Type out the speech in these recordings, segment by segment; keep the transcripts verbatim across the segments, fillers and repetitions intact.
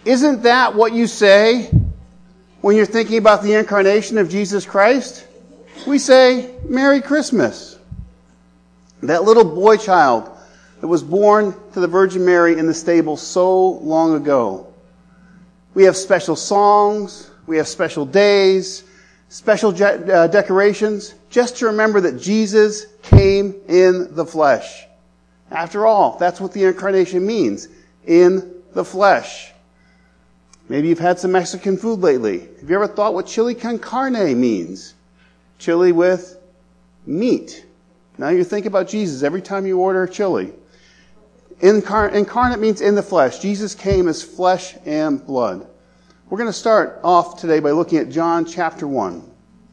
Isn't that what you say when you're thinking about the incarnation of Jesus Christ? We say, Merry Christmas. That little boy child that was born to the Virgin Mary in the stable so long ago. We have special songs, we have special days, special je- uh, decorations, just to remember that Jesus came in the flesh. After all, that's what the incarnation means, in the flesh. Maybe you've had some Mexican food lately. Have you ever thought what chili con carne means? Chili with meat. Now you think about Jesus every time you order chili. Incar- incarnate means in the flesh. Jesus came as flesh and blood. We're going to start off today by looking at John chapter one.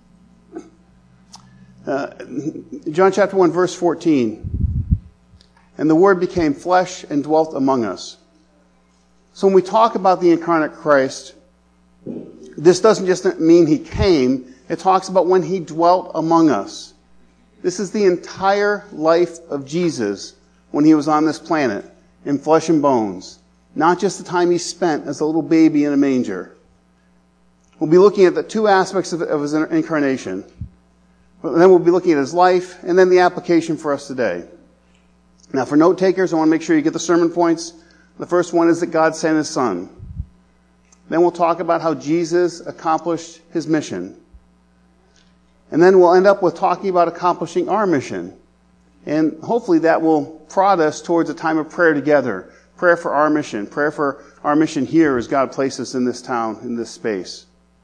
Uh, John chapter one, verse fourteen. And the Word became flesh and dwelt among us. So when we talk about the incarnate Christ, this doesn't just mean He came. It talks about when He dwelt among us. This is the entire life of Jesus when He was on this planet, in flesh and bones. Not just the time He spent as a little baby in a manger. We'll be looking at the two aspects of, of His incarnation. And then we'll be looking at His life, and then the application for us today. Now, for note takers, I want to make sure you get the sermon points. The first one is that God sent His Son. Then we'll talk about how Jesus accomplished His mission. And then we'll end up with talking about accomplishing our mission. And hopefully that will prod us towards a time of prayer together. Prayer for our mission. Prayer for our mission here as God places us in this town, in this space.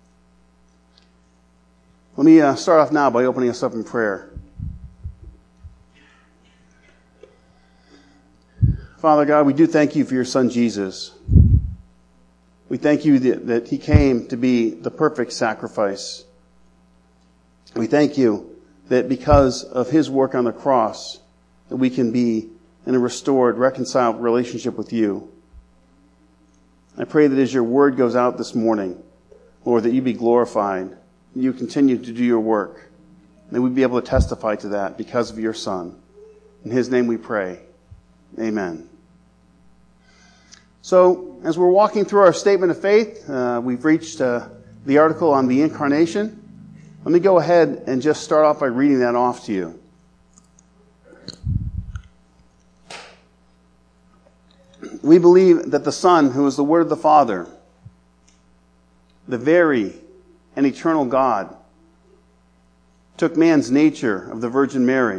Let me uh, start off now by opening us up in prayer. Father God, we do thank You for Your Son Jesus. We thank You that, that He came to be the perfect sacrifice. We thank You that because of His work on the cross, that we can be in a restored, reconciled relationship with You. I pray that as Your word goes out this morning, Lord, that You be glorified, You continue to do Your work, that we'd be able to testify to that because of Your Son. In His name we pray. Amen. So, as we're walking through our statement of faith, uh, we've reached uh, the article on the incarnation. Let me go ahead and just start off by reading that off to you. We believe that the Son, who is the Word of the Father, the very and eternal God, took man's nature of the Virgin Mary,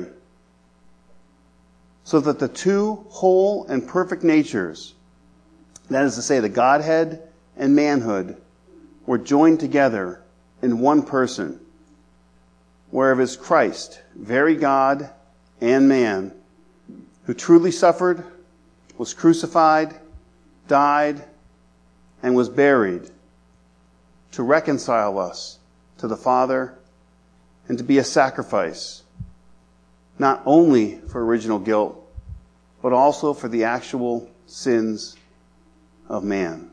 so that the two whole and perfect natures, that is to say, the Godhead and manhood, were joined together in one person, whereof is Christ, very God and man, who truly suffered, was crucified, died, and was buried, to reconcile us to the Father and to be a sacrifice, not only for original guilt, but also for the actual sins of man.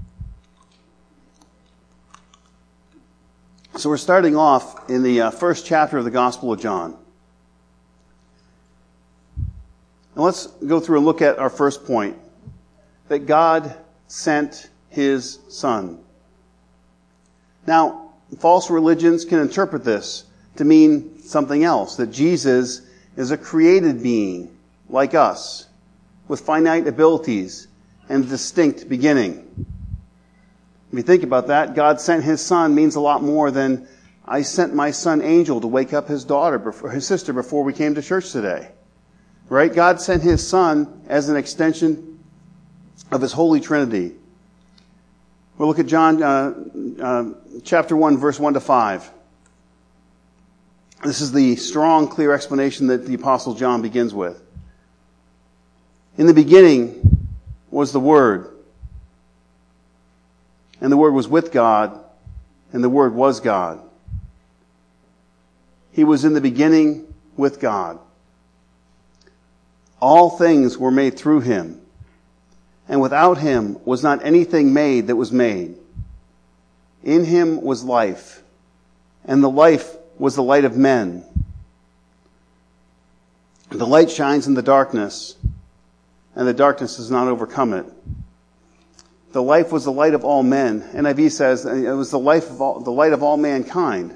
So we're starting off in the uh, first chapter of the Gospel of John. And let's go through and look at our first point, that God sent His Son. Now, false religions can interpret this to mean something else, that Jesus is a created being like us, with finite abilities and a distinct beginning. If you think about that, God sent His Son means a lot more than I sent my son Angel to wake up his daughter, before, his sister, before we came to church today. Right? God sent His Son as an extension of His Holy Trinity. We'll look at John uh, uh, chapter one, verse one to five. This is the strong, clear explanation that the Apostle John begins with. In the beginning was the Word, and the Word was with God, and the Word was God. He was in the beginning with God. All things were made through Him, and without Him was not anything made that was made. In Him was life, and the life was the light of men. The light shines in the darkness, and the darkness has not overcome it. The life was the light of all men. N I V says it was the life of all, the light of all mankind.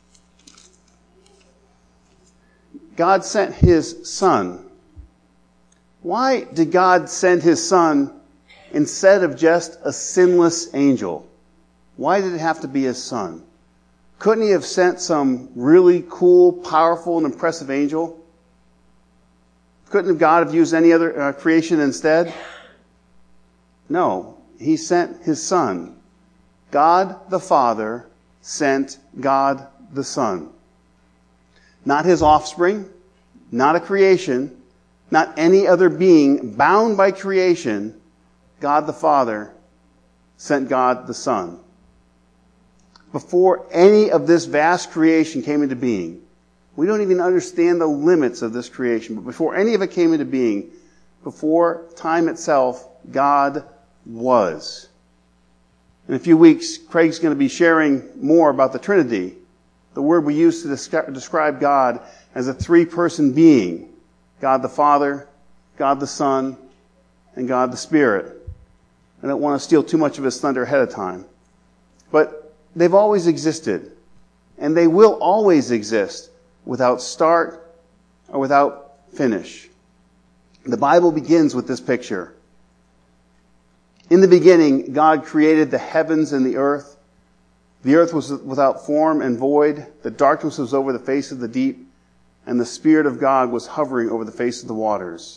God sent His Son. Why did God send His Son instead of just a sinless angel? Why did it have to be His Son? Couldn't He have sent some really cool, powerful, and impressive angel? Couldn't God have used any other uh, creation instead? No. He sent His Son. God the Father sent God the Son. Not His offspring, not a creation, not any other being bound by creation. God the Father sent God the Son. Before any of this vast creation came into being, we don't even understand the limits of this creation, but before any of it came into being, before time itself, God was. In a few weeks, Craig's going to be sharing more about the Trinity, the word we use to describe God as a three-person being. God the Father, God the Son, and God the Spirit. I don't want to steal too much of his thunder ahead of time. But they've always existed, and they will always exist without start or without finish. The Bible begins with this picture. In the beginning, God created the heavens and the earth. The earth was without form and void. The darkness was over the face of the deep, and the Spirit of God was hovering over the face of the waters.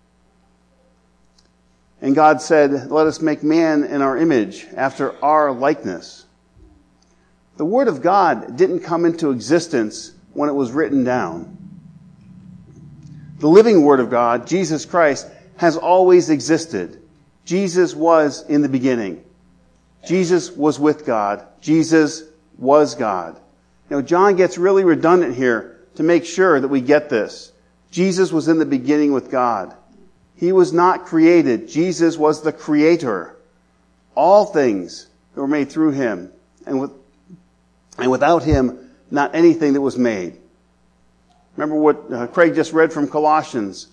And God said, "Let us make man in our image, after our likeness." The Word of God didn't come into existence when it was written down. The living Word of God, Jesus Christ, has always existed. Jesus was in the beginning. Jesus was with God. Jesus was God. Now, John gets really redundant here to make sure that we get this. Jesus was in the beginning with God. He was not created. Jesus was the Creator. All things were made through Him, and with, and without Him, not anything that was made. Remember what uh, Craig just read from Colossians.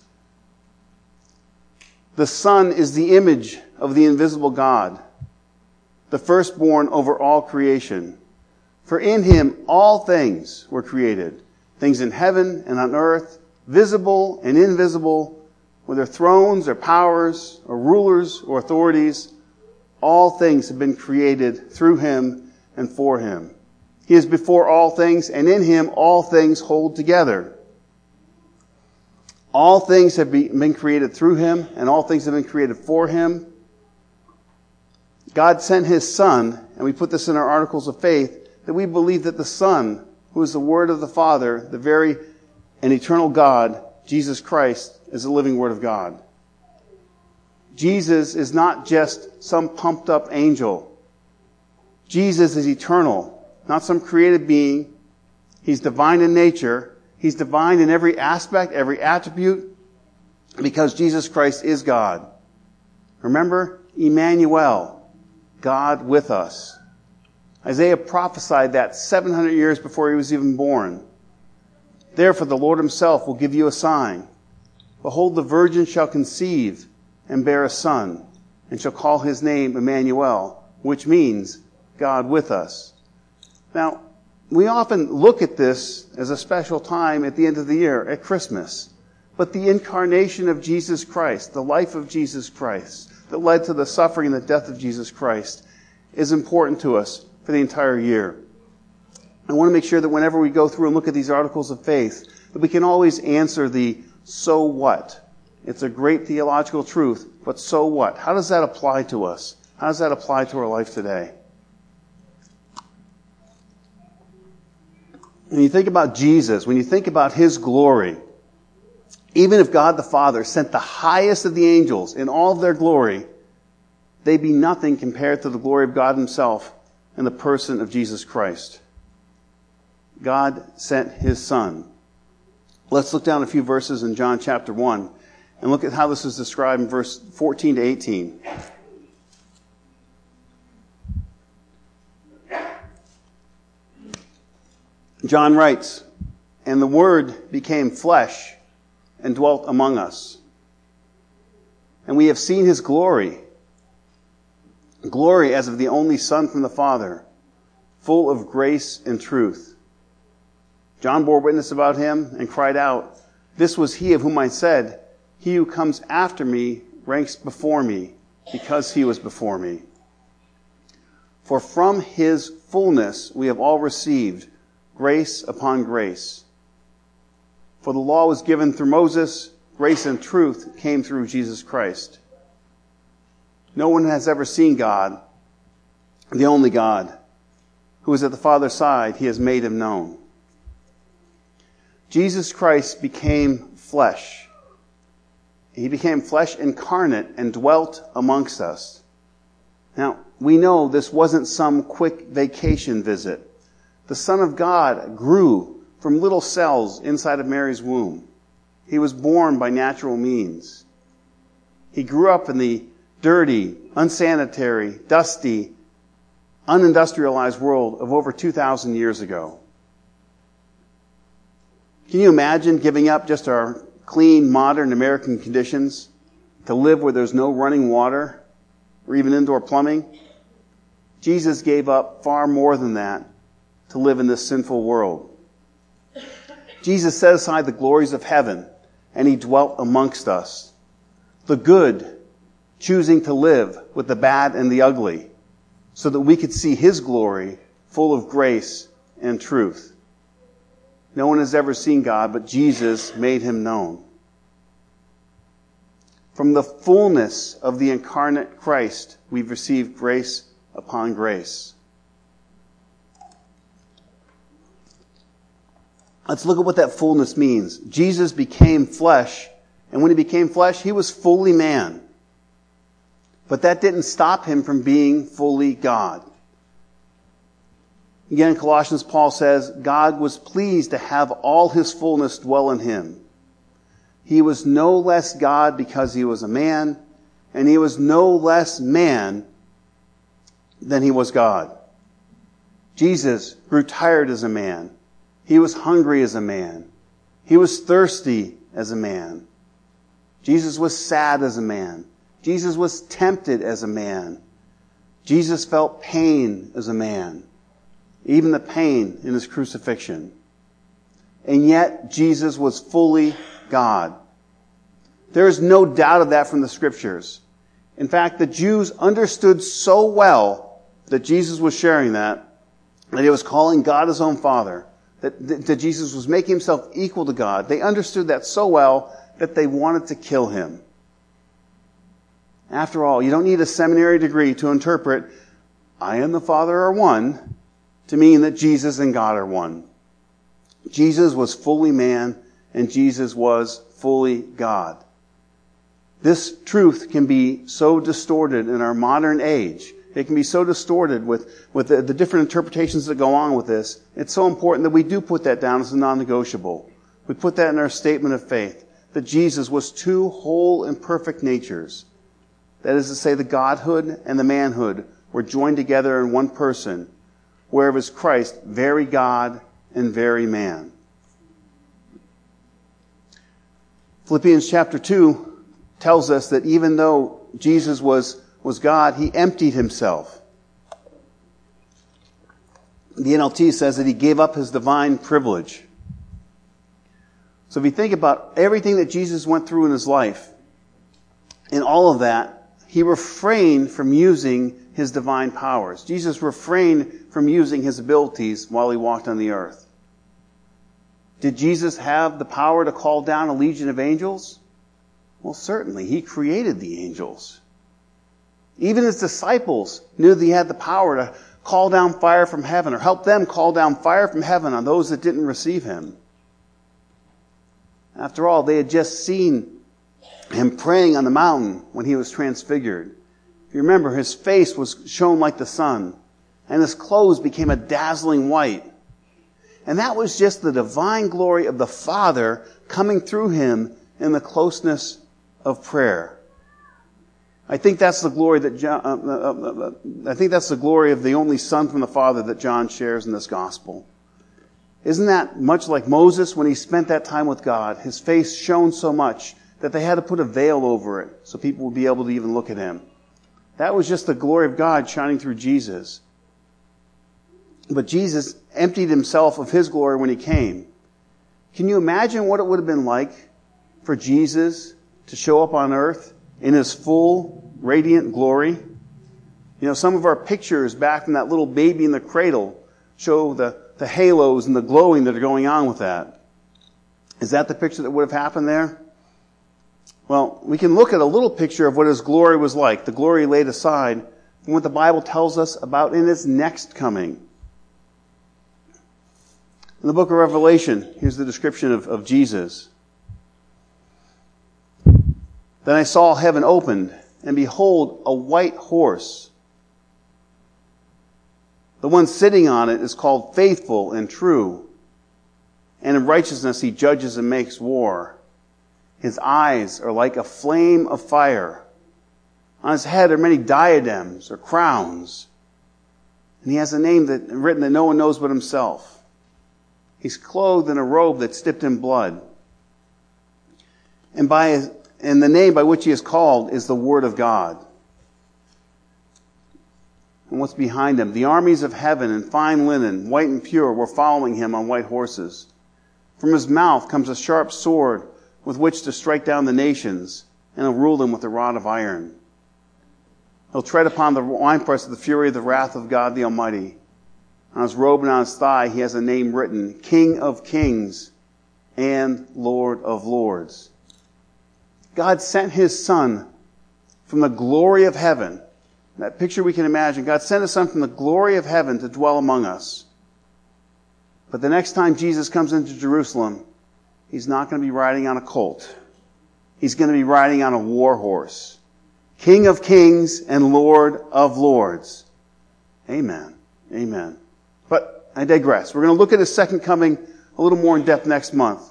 The Son is the image of the invisible God, the firstborn over all creation. For in Him all things were created, things in heaven and on earth, visible and invisible, whether thrones or powers or rulers or authorities, all things have been created through Him and for Him. He is before all things, and in Him all things hold together. All things have been created through Him, and all things have been created for Him. God sent His Son, and we put this in our articles of faith, that we believe that the Son, who is the Word of the Father, the very and eternal God, Jesus Christ, is the living Word of God. Jesus is not just some pumped up angel. Jesus is eternal, not some created being. He's divine in nature. He's divine in every aspect, every attribute, because Jesus Christ is God. Remember, Emmanuel, God with us. Isaiah prophesied that seven hundred years before He was even born. Therefore the Lord Himself will give you a sign. Behold, the virgin shall conceive and bear a son, and shall call His name Emmanuel, which means God with us. Now, we often look at this as a special time at the end of the year, at Christmas. But the incarnation of Jesus Christ, the life of Jesus Christ, that led to the suffering and the death of Jesus Christ, is important to us for the entire year. I want to make sure that whenever we go through and look at these articles of faith, that we can always answer the so what. It's a great theological truth, but so what? How does that apply to us? How does that apply to our life today? When you think about Jesus, when you think about His glory, even if God the Father sent the highest of the angels in all of their glory, they be nothing compared to the glory of God Himself in the person of Jesus Christ. God sent His Son. Let's look down a few verses in John chapter one and look at how this is described in verse fourteen to eighteen. John writes, "And the Word became flesh and dwelt among us. And we have seen His glory, glory as of the only Son from the Father, full of grace and truth. John bore witness about him and cried out, "This was he of whom I said, 'He who comes after me ranks before me, because he was before me.' For from his fullness we have all received grace upon grace. For the law was given through Moses, grace and truth came through Jesus Christ. No one has ever seen God, the only God, who is at the Father's side. He has made him known." Jesus Christ became flesh. He became flesh incarnate and dwelt amongst us. Now, we know this wasn't some quick vacation visit. The Son of God grew from little cells inside of Mary's womb. He was born by natural means. He grew up in the dirty, unsanitary, dusty, unindustrialized world of over two thousand years ago. Can you imagine giving up just our clean, modern American conditions to live where there's no running water or even indoor plumbing? Jesus gave up far more than that to live in this sinful world. Jesus set aside the glories of heaven and he dwelt amongst us. The good choosing to live with the bad and the ugly so that we could see his glory full of grace and truth. No one has ever seen God, but Jesus made him known. From the fullness of the incarnate Christ, we've received grace upon grace. Let's look at what that fullness means. Jesus became flesh, and when he became flesh, he was fully man. But that didn't stop him from being fully God. Again, in Colossians, Paul says, God was pleased to have all his fullness dwell in him. He was no less God because he was a man, and he was no less man than he was God. Jesus grew tired as a man. He was hungry as a man. He was thirsty as a man. Jesus was sad as a man. Jesus was tempted as a man. Jesus felt pain as a man. Even the pain in his crucifixion. And yet, Jesus was fully God. There is no doubt of that from the Scriptures. In fact, the Jews understood so well that Jesus was sharing that, that he was calling God his own Father, that, that Jesus was making himself equal to God. They understood that so well that they wanted to kill him. After all, you don't need a seminary degree to interpret, I and the Father are one, to mean that Jesus and God are one. Jesus was fully man, and Jesus was fully God. This truth can be so distorted in our modern age. It can be so distorted with, with the, the different interpretations that go on with this. It's so important that we do put that down as a non-negotiable. We put that in our statement of faith, that Jesus was two whole and perfect natures. That is to say, the godhood and the manhood were joined together in one person, where was Christ very God and very man. Philippians chapter two tells us that even though Jesus was, was God, he emptied himself. The N L T says that he gave up his divine privilege. So if you think about everything that Jesus went through in his life, in all of that, he refrained from using his divine powers. Jesus refrained from using his abilities while he walked on the earth. Did Jesus have the power to call down a legion of angels? Well, certainly. He created the angels. Even his disciples knew that he had the power to call down fire from heaven, or help them call down fire from heaven on those that didn't receive him. After all, they had just seen him praying on the mountain when he was transfigured. If you remember, his face was shone like the sun, and his clothes became a dazzling white. And that was just the divine glory of the Father coming through him in the closeness of prayer. I think that's the glory that John, uh, uh, uh, I think that's the glory of the only Son from the Father that John shares in this gospel. Isn't that much like Moses when he spent that time with God? His face shone so much that they had to put a veil over it so people would be able to even look at him. That was just the glory of God shining through Jesus. But Jesus emptied himself of his glory when he came. Can you imagine what it would have been like for Jesus to show up on earth in his full, radiant glory? You know, some of our pictures back from that little baby in the cradle show the, the halos and the glowing that are going on with that. Is that the picture that would have happened there? Well, we can look at a little picture of what his glory was like, the glory laid aside, and what the Bible tells us about in his next coming. In the book of Revelation, here's the description of, of Jesus. Then I saw heaven opened, and behold, a white horse. The one sitting on it is called Faithful and True, and in righteousness he judges and makes war. His eyes are like a flame of fire. On his head are many diadems or crowns, and he has a name that written that no one knows but himself. He's clothed in a robe that's dipped in blood. And by his, and the name by which he is called is the Word of God. And what's behind him? The armies of heaven in fine linen, white and pure, were following him on white horses. From his mouth comes a sharp sword with which to strike down the nations, and he'll rule them with a rod of iron. He'll tread upon the winepress of the fury of the wrath of God the Almighty. On his robe and on his thigh he has a name written, King of Kings and Lord of Lords. God sent his Son from the glory of heaven. That picture we can imagine. God sent his Son from the glory of heaven to dwell among us. But the next time Jesus comes into Jerusalem, he's not going to be riding on a colt. He's going to be riding on a war horse. King of Kings and Lord of Lords. Amen. Amen. But I digress. We're going to look at his second coming a little more in depth next month.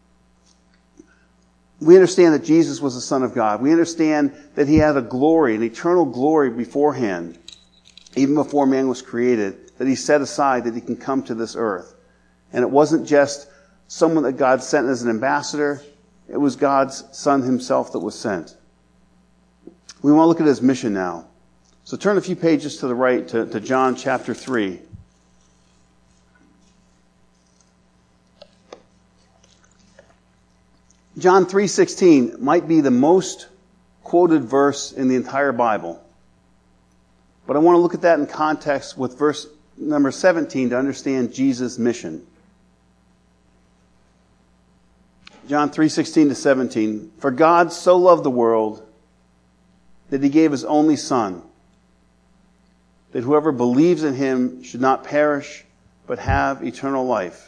We understand that Jesus was the Son of God. We understand that he had a glory, an eternal glory beforehand, even before man was created, that he set aside that he can come to this earth. And it wasn't just someone that God sent as an ambassador. It was God's Son himself that was sent. We want to look at his mission now. So turn a few pages to the right to, to John chapter three. John three sixteen might be the most quoted verse in the entire Bible. But I want to look at that in context with verse number seventeen to understand Jesus' mission. John three sixteen to seventeen. For God so loved the world that he gave his only Son, that whoever believes in him should not perish, but have eternal life.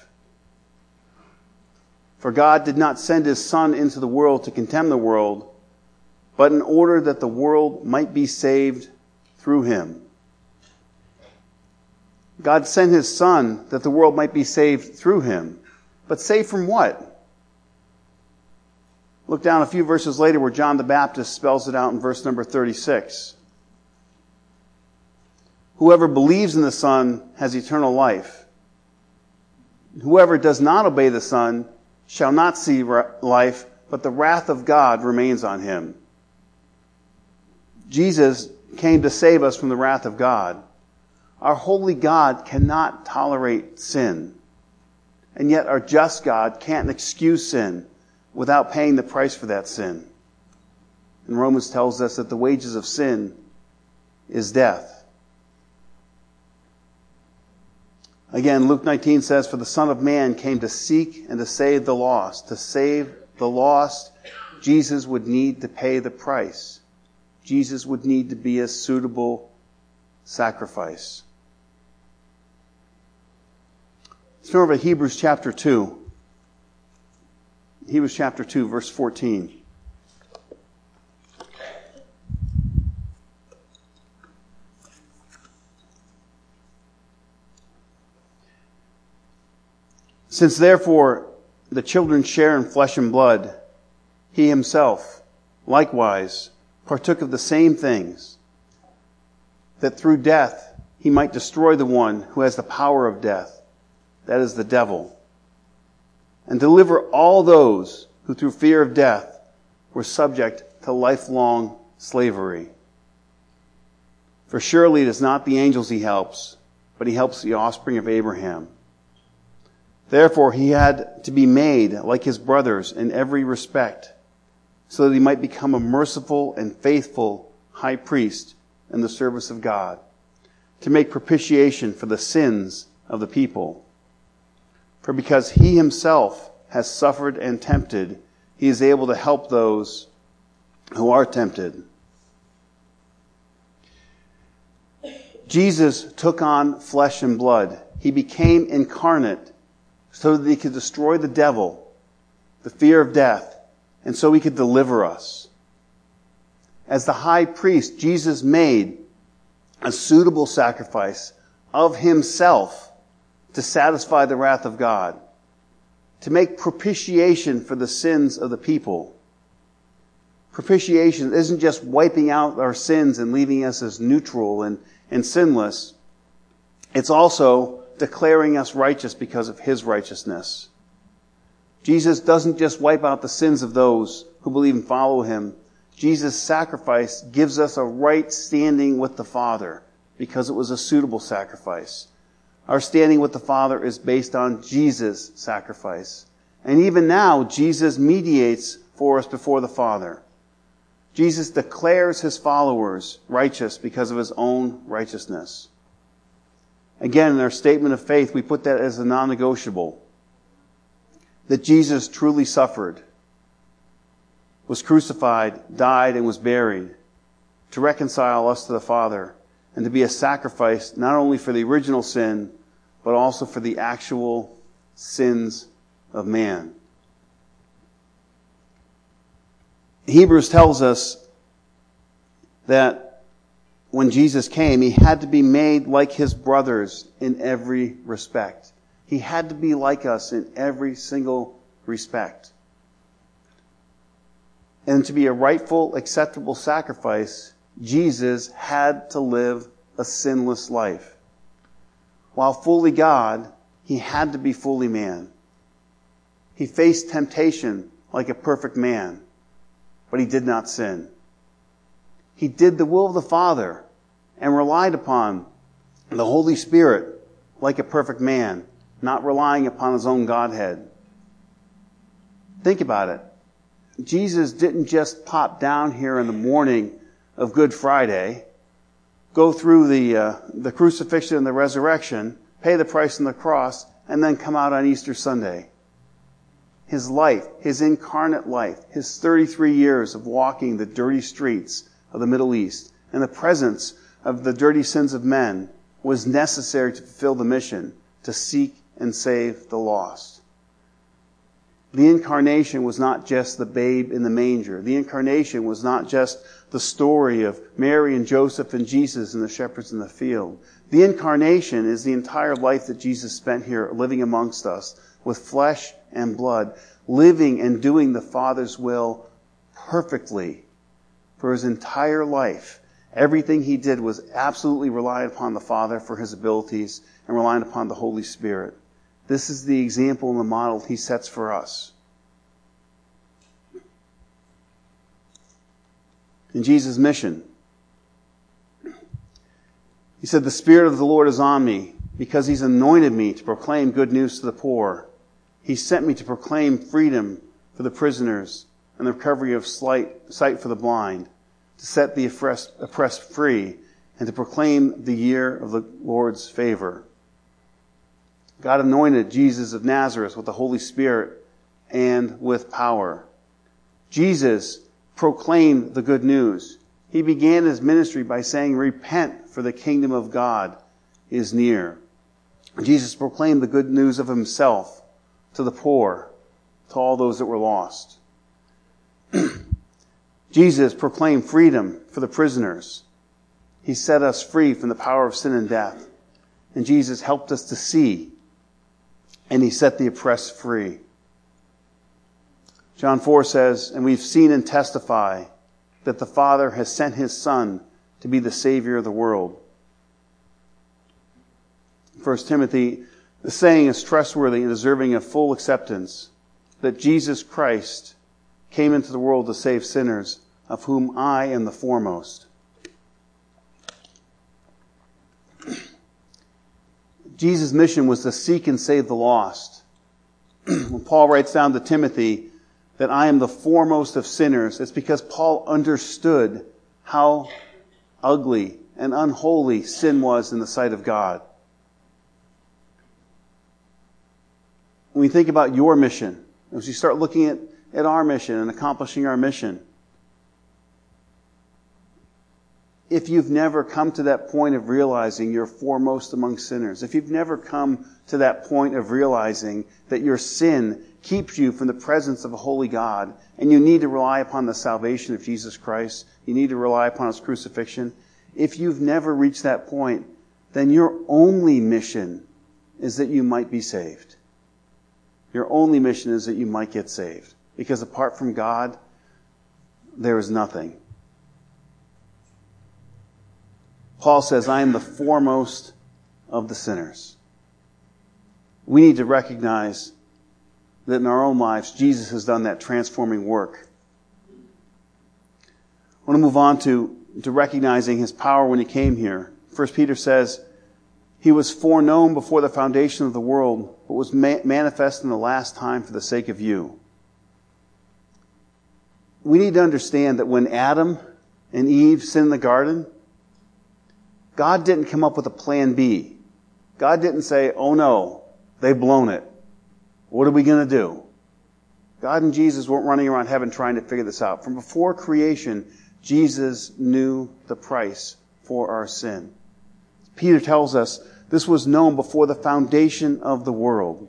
For God did not send his Son into the world to condemn the world, but in order that the world might be saved through him. God sent his Son that the world might be saved through him. But saved from what? Look down a few verses later where John the Baptist spells it out in verse number thirty-six. Whoever believes in the Son has eternal life. Whoever does not obey the Son shall not see life, but the wrath of God remains on him. Jesus came to save us from the wrath of God. Our holy God cannot tolerate sin. And yet our just God can't excuse sin without paying the price for that sin. And Romans tells us that the wages of sin is death. Again, Luke nineteen says, for the Son of Man came to seek and to save the lost. To save the lost, Jesus would need to pay the price. Jesus would need to be a suitable sacrifice. Let's turn over to Hebrews chapter two. Hebrews chapter two, verse fourteen. Since therefore the children share in flesh and blood, he himself likewise partook of the same things, that through death he might destroy the one who has the power of death, that is the devil, and deliver all those who through fear of death were subject to lifelong slavery. For surely it is not the angels he helps, but he helps the offspring of Abraham. Therefore he had to be made like his brothers in every respect, so that he might become a merciful and faithful high priest in the service of God, to make propitiation for the sins of the people. For because he himself has suffered and tempted, he is able to help those who are tempted. Jesus took on flesh and blood. He became incarnate so that he could destroy the devil, the fear of death, and so he could deliver us. As the high priest, Jesus made a suitable sacrifice of himself to satisfy the wrath of God, to make propitiation for the sins of the people. Propitiation isn't just wiping out our sins and leaving us as neutral and, and sinless. It's also declaring us righteous because of his righteousness. Jesus doesn't just wipe out the sins of those who believe and follow him. Jesus' sacrifice gives us a right standing with the Father because it was a suitable sacrifice. Our standing with the Father is based on Jesus' sacrifice. And even now, Jesus mediates for us before the Father. Jesus declares his followers righteous because of his own righteousness. Again, in our statement of faith, we put that as a non-negotiable. That Jesus truly suffered, was crucified, died, and was buried to reconcile us to the Father and to be a sacrifice not only for the original sin, but also for the actual sins of man. Hebrews tells us that when Jesus came, he had to be made like his brothers in every respect. He had to be like us in every single respect. And to be a rightful, acceptable sacrifice, Jesus had to live a sinless life. While fully God, he had to be fully man. He faced temptation like a perfect man, but he did not sin. He did the will of the Father and relied upon the Holy Spirit like a perfect man, not relying upon his own Godhead. Think about it. Jesus didn't just pop down here in the morning of Good Friday, go through the uh, the crucifixion and the resurrection, pay the price on the cross, and then come out on Easter Sunday. His life, his incarnate life, his thirty-three years of walking the dirty streets of the Middle East in the presence of the dirty sins of men was necessary to fulfill the mission to seek and save the lost. The incarnation was not just the babe in the manger. The incarnation was not just the story of Mary and Joseph and Jesus and the shepherds in the field. The incarnation is the entire life that Jesus spent here living amongst us with flesh and blood, living and doing the Father's will perfectly for his entire life. Everything he did was absolutely reliant upon the Father for his abilities and reliant upon the Holy Spirit. This is the example and the model he sets for us. In Jesus' mission, he said, "The Spirit of the Lord is on me because he's anointed me to proclaim good news to the poor. He sent me to proclaim freedom for the prisoners and the recovery of sight for the blind, to set the oppressed free, and to proclaim the year of the Lord's favor." God anointed Jesus of Nazareth with the Holy Spirit and with power. Jesus proclaimed the good news. He began his ministry by saying, "Repent, for the kingdom of God is near." Jesus proclaimed the good news of himself to the poor, to all those that were lost. Jesus proclaimed freedom for the prisoners. He set us free from the power of sin and death. And Jesus helped us to see, and he set the oppressed free. John four says, "And we've seen and testify that the Father has sent his Son to be the Savior of the world." First Timothy, the saying is trustworthy and deserving of full acceptance, that Jesus Christ came into the world to save sinners, of whom I am the foremost. Jesus' mission was to seek and save the lost. When Paul writes down to Timothy that I am the foremost of sinners, it's because Paul understood how ugly and unholy sin was in the sight of God. When we think about your mission, as you start looking at, at our mission and accomplishing our mission, if you've never come to that point of realizing you're foremost among sinners, if you've never come to that point of realizing that your sin keeps you from the presence of a holy God, and you need to rely upon the salvation of Jesus Christ, you need to rely upon His crucifixion, if you've never reached that point, then your only mission is that you might be saved. Your only mission is that you might get saved. Because apart from God, there is nothing. Paul says, I am the foremost of the sinners. We need to recognize that in our own lives, Jesus has done that transforming work. I want to move on to, to recognizing His power when He came here. First Peter says, He was foreknown before the foundation of the world, but was ma- manifest in the last time for the sake of you. We need to understand that when Adam and Eve sinned in the garden, God didn't come up with a plan B. God didn't say, oh no, they've blown it. What are we going to do? God and Jesus weren't running around heaven trying to figure this out. From before creation, Jesus knew the price for our sin. Peter tells us this was known before the foundation of the world.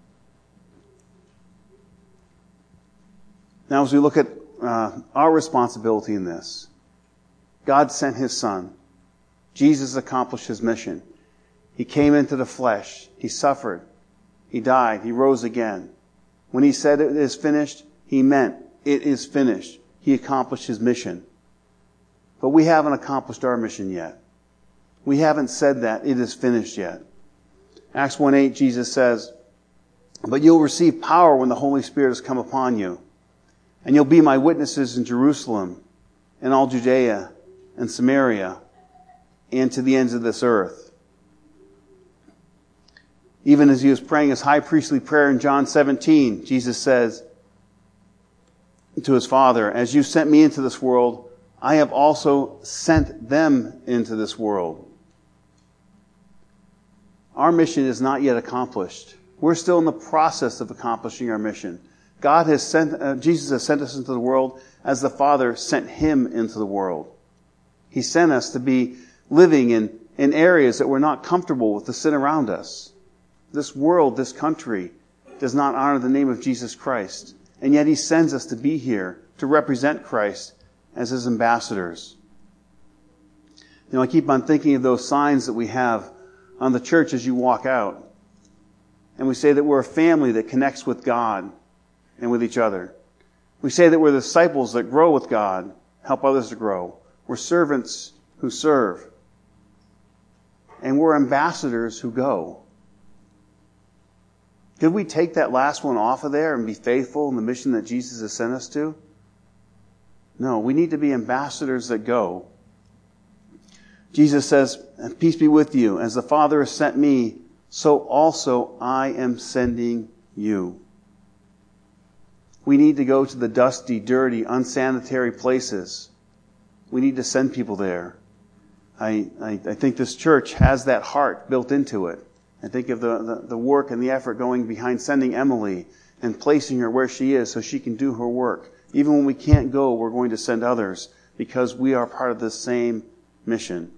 Now, as we look at uh, our responsibility in this, God sent His Son. Jesus accomplished His mission. He came into the flesh. He suffered. He died. He rose again. When He said it is finished, He meant it is finished. He accomplished His mission. But we haven't accomplished our mission yet. We haven't said that it is finished yet. Acts one eight, Jesus says, but you'll receive power when the Holy Spirit has come upon you. And you'll be my witnesses in Jerusalem and all Judea and Samaria and to the ends of this earth. Even as He was praying His high priestly prayer in John seventeen, Jesus says to His Father, as you sent me into this world, I have also sent them into this world. Our mission is not yet accomplished. We're still in the process of accomplishing our mission. God has sent, uh, Jesus has sent us into the world as the Father sent Him into the world. He sent us to be living in, in areas that we're not comfortable with the sin around us. This world, this country, does not honor the name of Jesus Christ. And yet He sends us to be here to represent Christ as His ambassadors. You know, I keep on thinking of those signs that we have on the church as you walk out. And we say that we're a family that connects with God and with each other. We say that we're disciples that grow with God, help others to grow. We're servants who serve. And we're ambassadors who go. Could we take that last one off of there and be faithful in the mission that Jesus has sent us to? No, we need to be ambassadors that go. Jesus says, peace be with you. As the Father has sent me, so also I am sending you. We need to go to the dusty, dirty, unsanitary places. We need to send people there. I, I, I think this church has that heart built into it. I think of the, the, the work and the effort going behind sending Emily and placing her where she is so she can do her work. Even when we can't go, we're going to send others because we are part of the same mission.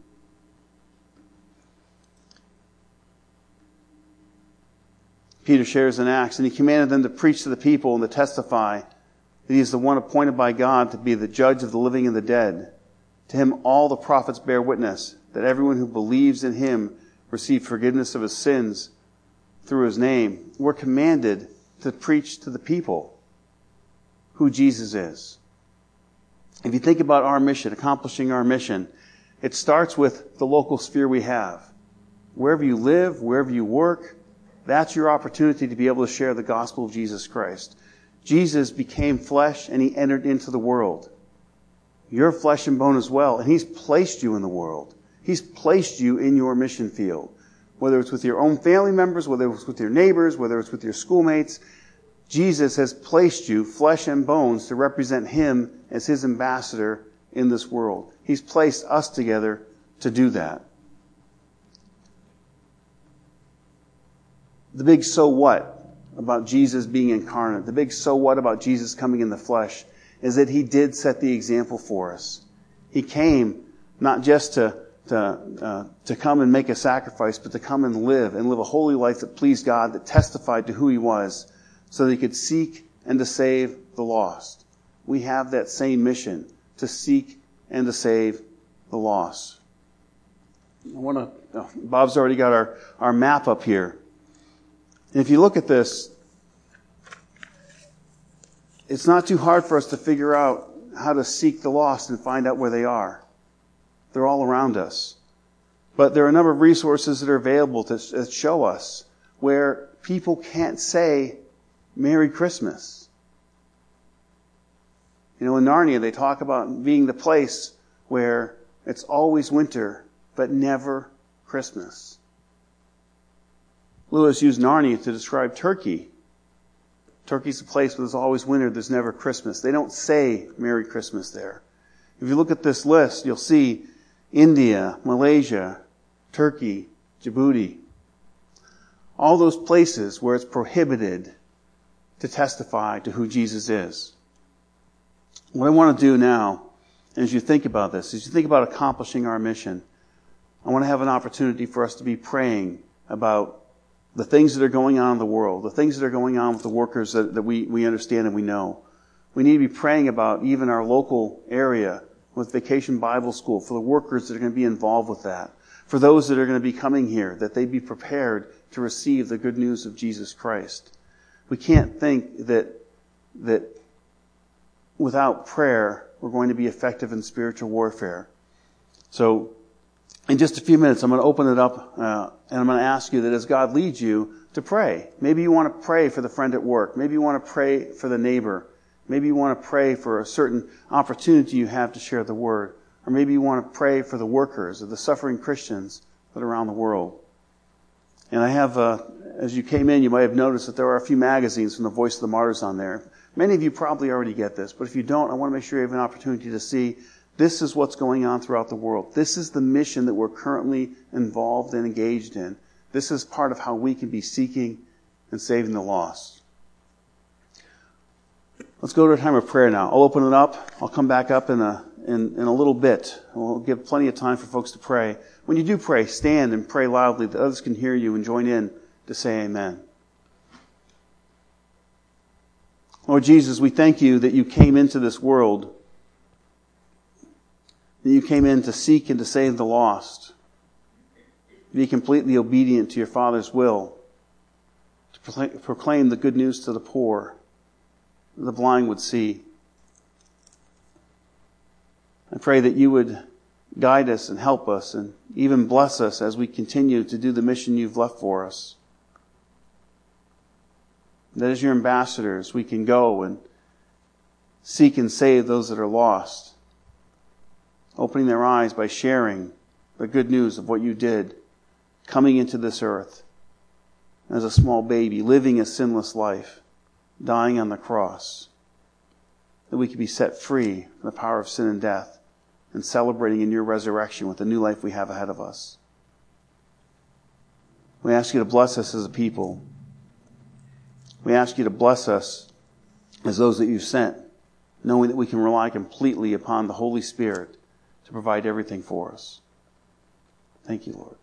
Peter shares in Acts, and he commanded them to preach to the people and to testify that he is the one appointed by God to be the judge of the living and the dead. To him all the prophets bear witness that everyone who believes in him receive forgiveness of his sins through his name. We're commanded to preach to the people who Jesus is. If you think about our mission, accomplishing our mission, it starts with the local sphere we have. Wherever you live, wherever you work, that's your opportunity to be able to share the gospel of Jesus Christ. Jesus became flesh and he entered into the world. You're flesh and bone as well, and he's placed you in the world. He's placed you in your mission field. whether it's with your own family members, whether it's with your neighbors, whether it's with your schoolmates. Jesus has placed you, flesh and bones, to represent Him as His ambassador in this world. He's placed us together to do that. The big so what about Jesus being incarnate, the big so what about Jesus coming in the flesh, is that He did set the example for us. He came not just to to uh, to come and make a sacrifice, but to come and live, and live a holy life that pleased God, that testified to who He was, so that He could seek and to save the lost. We have that same mission, to seek and to save the lost. I want to, oh, Bob's already got our, our map up here. And if you look at this, it's not too hard for us to figure out how to seek the lost and find out where they are. They're all around us. But there are a number of resources that are available to, that show us where people can't say Merry Christmas. You know, in Narnia, they talk about being the place where it's always winter, but never Christmas. Lewis used Narnia to describe Turkey. Turkey's a place where there's always winter, there's never Christmas. They don't say Merry Christmas there. If you look at this list, you'll see India, Malaysia, Turkey, Djibouti. All those places where it's prohibited to testify to who Jesus is. What I want to do now, as you think about this, as you think about accomplishing our mission, I want to have an opportunity for us to be praying about the things that are going on in the world, the things that are going on with the workers that, that we, we understand and we know. We need to be praying about even our local area with Vacation Bible School, for the workers that are going to be involved with that, for those that are going to be coming here, that they be prepared to receive the good news of Jesus Christ. We can't think that that without prayer we're going to be effective in spiritual warfare. So in just a few minutes I'm going to open it up uh, and I'm going to ask you that as God leads you to pray. Maybe you want to pray for the friend at work. Maybe you want to pray for the neighbor. Maybe you want to pray for a certain opportunity you have to share the word. Or maybe you want to pray for the workers or the suffering Christians that are around the world. And I have, uh, as you came in, you might have noticed that there are a few magazines from the Voice of the Martyrs on there. Many of you probably already get this, but if you don't, I want to make sure you have an opportunity to see this is what's going on throughout the world. This is the mission that we're currently involved and engaged in. This is part of how we can be seeking and saving the lost. Let's go to a time of prayer now. I'll open it up. I'll come back up in a in, in a little bit. We'll give plenty of time for folks to pray. When you do pray, stand and pray loudly that others can hear you and join in to say amen. Lord Jesus, we thank you that you came into this world, that you came in to seek and to save the lost, to be completely obedient to your Father's will, to proclaim the good news to the poor, that the blind would see. I pray that you would guide us and help us and even bless us as we continue to do the mission you've left for us. That as your ambassadors, we can go and seek and save those that are lost, opening their eyes by sharing the good news of what you did, coming into this earth as a small baby, living a sinless life, dying on the cross, that we could be set free from the power of sin and death and celebrating in your resurrection with the new life we have ahead of us. We ask you to bless us as a people. We ask you to bless us as those that you've sent, knowing that we can rely completely upon the Holy Spirit to provide everything for us. Thank you, Lord.